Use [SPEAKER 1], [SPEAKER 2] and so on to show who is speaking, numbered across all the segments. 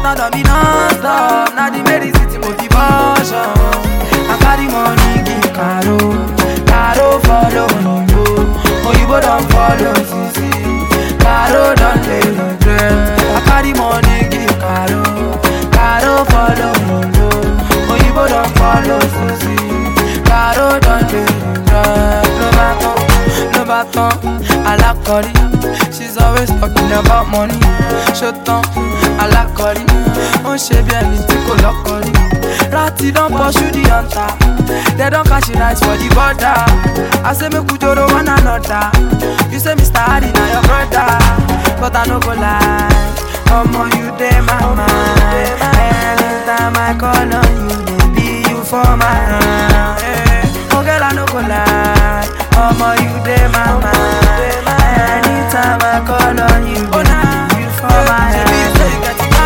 [SPEAKER 1] matter don't be non-stop. Now the medicine motivation. I carry money give Caro, Caro follow Oyinbo, Oyinbo don't follow Sisi, Caro don't dey regret. I carry money give Caro, Caro follow Oyinbo, Oyinbo don't follow Sisi, Caro don't dey regret. No baton, I like curry. She's always talking about money. Shut up, I like curry. On she be anything go lock curry. Ratty don't pursue the hunter. They don't catch it nice for the border. I say me kujoro one another. You say Mr. Hardy now your brother, but I no go lie. You dey my mind. Anytime I call on you, baby, you for my hand. Oh girl, I no go lie. You dey my mind. Anytime I call on you, baby, you for my hand. You get it,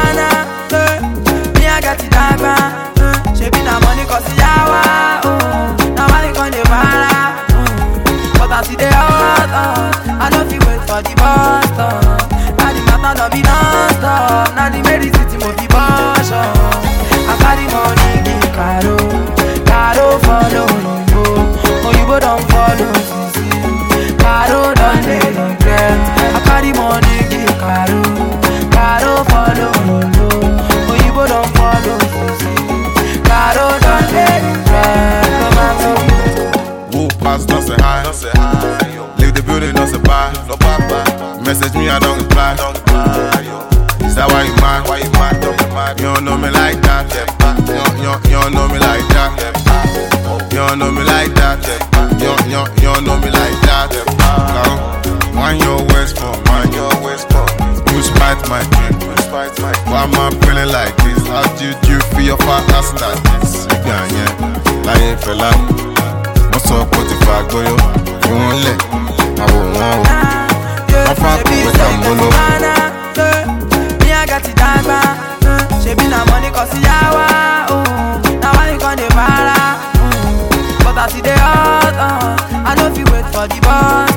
[SPEAKER 1] me I got it, dagba. She be na money cause yawa. Now money con dey para. But I see the hot. I don't feel wait for the bus stop. Now the matter don't be non-stop. Now the medicine motivation. I carry money give Caro, Caro follow Oyinbo, Oyinbo don't follow Sisi, Caro don't dey regret. I carry money give Caro, Caro follow Oyinbo, Oyinbo don't follow Sisi, Caro don't dey regret.
[SPEAKER 2] Who pass, don't say hi. Leave the building, don't say bye. Message me, I don't reply. Is that why you mad? You don't know me like that. You don't know me like that. You don't know me like that. You don't know me like that. Mind your ways for you spite my dream. Why am I feeling like this? How did you feel your fat ass like this? Yeah, like fella. What's up, what if I go yo? You won't let I won't want. I'm fucking with Tambolo.
[SPEAKER 1] Me I got it dagba. She be na money cause yawa. Now I con dey para. But I see the hot. I don't feel wait for the bus.